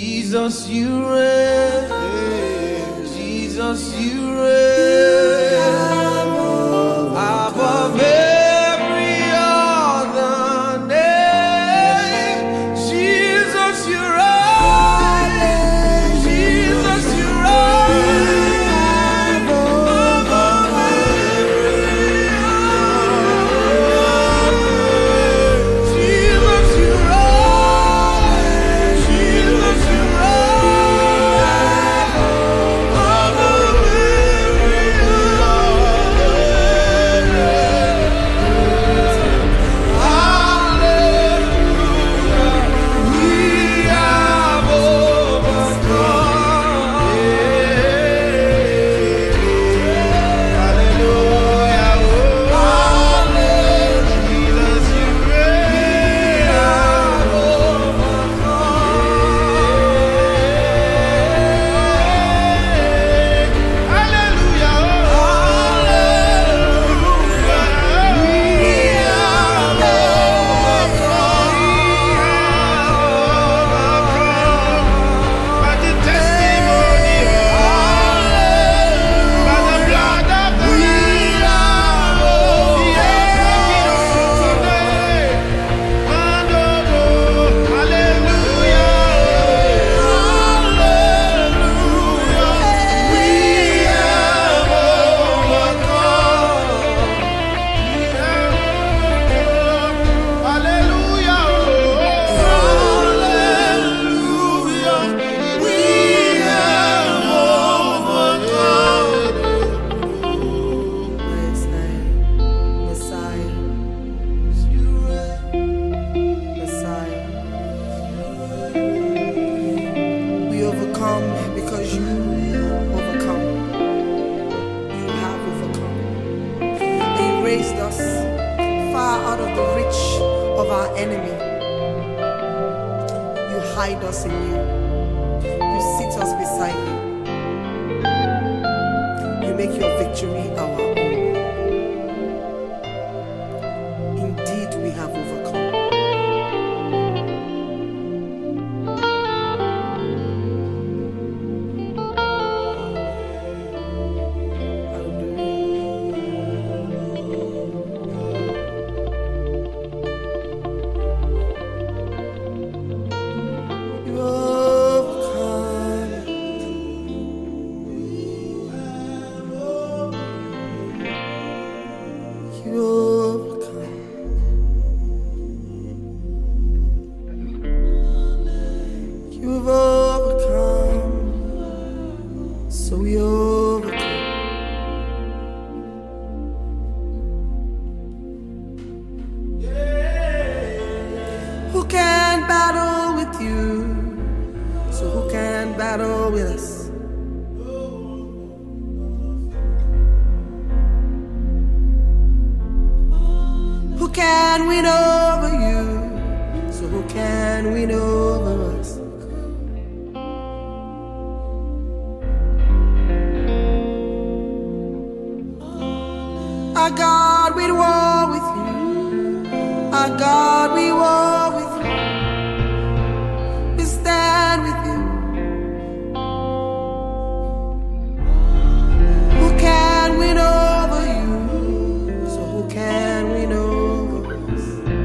Jesus, you reign. Jesus, you reign. Above every other name. Jesus, you reign. Jesus, you reign. Above every other name. Jesus, you reign. Jesus, you reign. Above every other name. Hallelujah. We have overcome. Hallelujah. Hallelujah. Jesus, you reign. We have overcome. Hallelujah. By the testimony, by the blood of the Lamb, He has taken us today. Hallelujah. We have overcome. Hallelujah. Hallelujah. We have overcome. Messiah, Messiah. We overcome because you overcome. You have overcome. And you raised us far out of the reach of our enemy. You hide us in you. You sit us beside you. You make your victory our own. Indeed, we have overcome. You overcome. You overcome. You've overcome. So we overcome. Who can battle with you? So who can battle with us? Who can win over you? So who can win over us? Our God, we war with you. Our God, we war with you. We stand with you. Who can win over you? So who can win over us?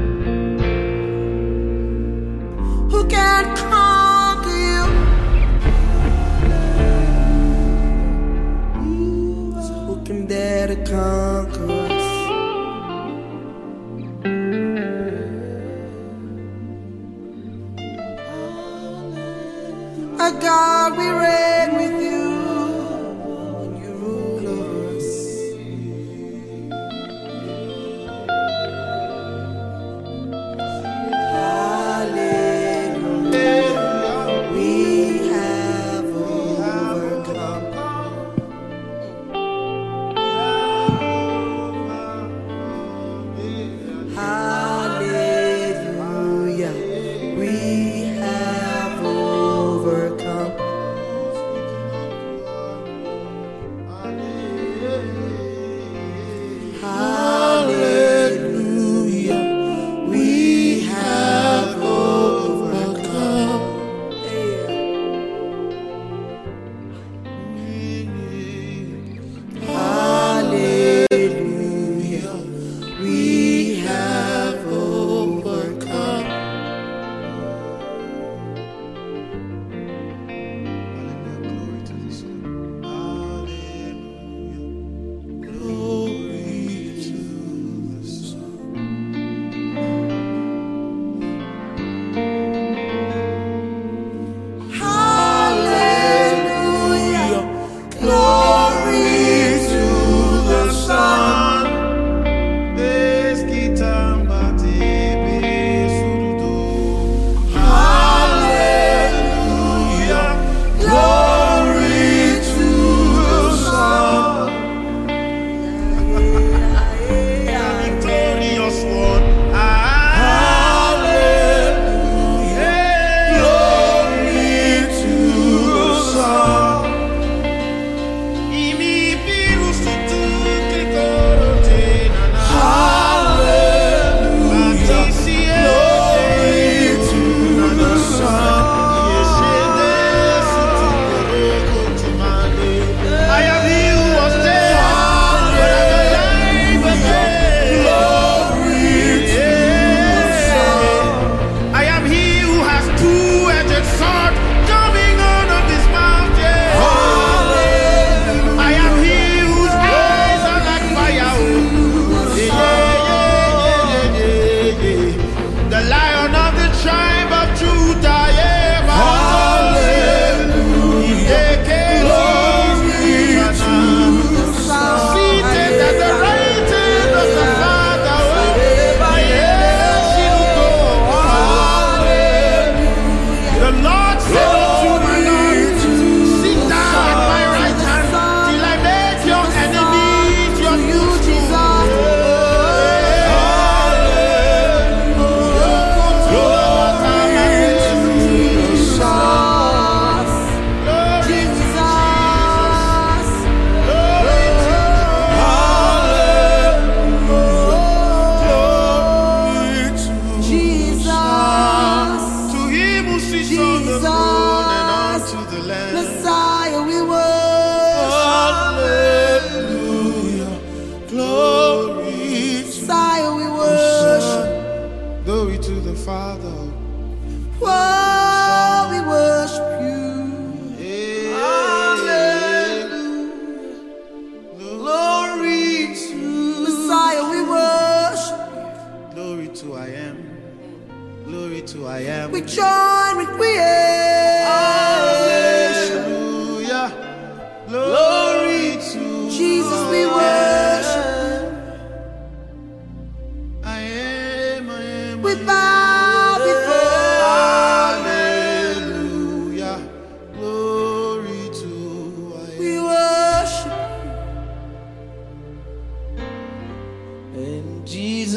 Who can conquer you? So who can dare to conquer us? Our God, we reign with you, and you rule over us. Hallelujah. We have overcome. Hallelujah. We have overcome.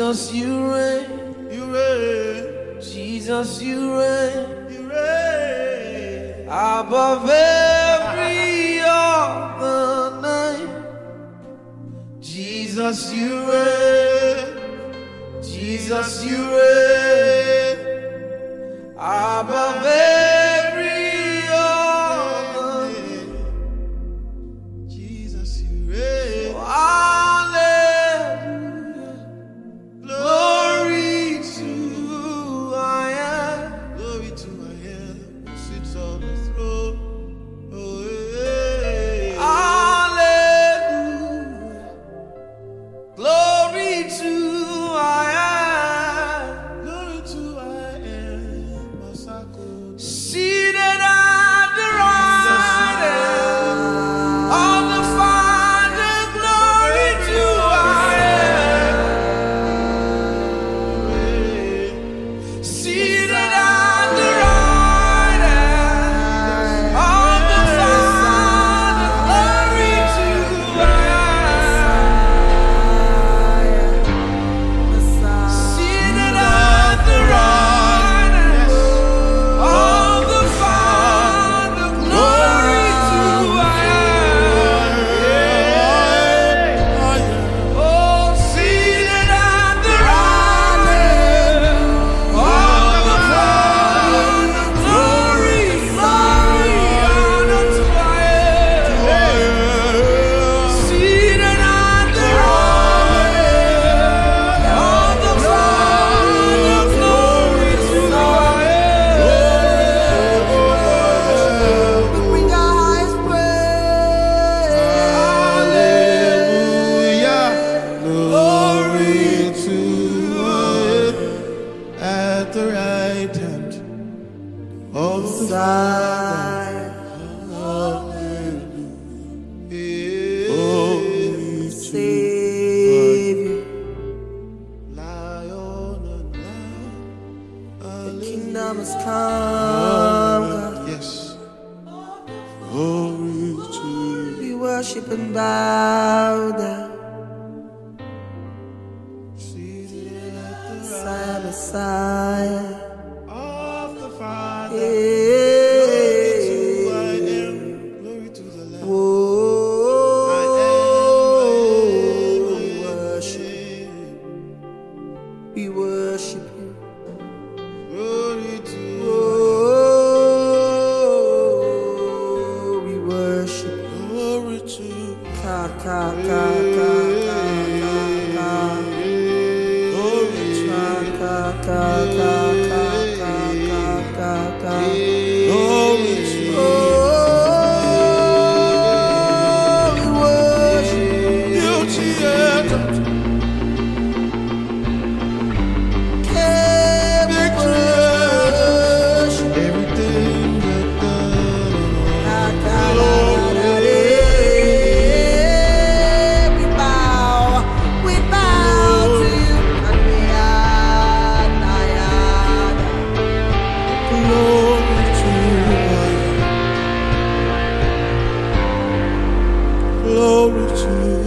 Jesus, you reign. You reign. Jesus, you reign. You reign. Above every other name. Jesus, you reign. Jesus, you reign. Above every other name. Jesus, you reign. Hallelujah. Glory to I am. Glory to I am who sits on the throne. Oh, hey. Hallelujah. Glory to I am. Glory to I am. Masako. Seated at the right hand of the Father. Glory to I am. Seated at the right hand of the Father. Glory to I am. Seated at the right hand of the Father. Glory to I am. Oh, seated at the right hand of the Father. Glory, glory, honor to I am. Seated at the right hand of the Father. Glory to I am. We bring our highest praise. Hallelujah. Glory to it at the right hand of the Father. Hallelujah. Savior, Lion and Lamb. kingdom has come. God. Yes. Glory to We worship and bow down. seated at the Messiah, Messiah. of the Father. Yeah. Glory to I am. Glory to the Lamb. Whoa, I we worship, we worship you. Glory to Whoa, we worship you. glory to Ka, ka, ka, ka, ka, ka, ka. glory to Ka, ka, ka, ka, ka, ka, ka, ka. glory to Oh, we worship beauty and everything that we bow to you. glory to glory to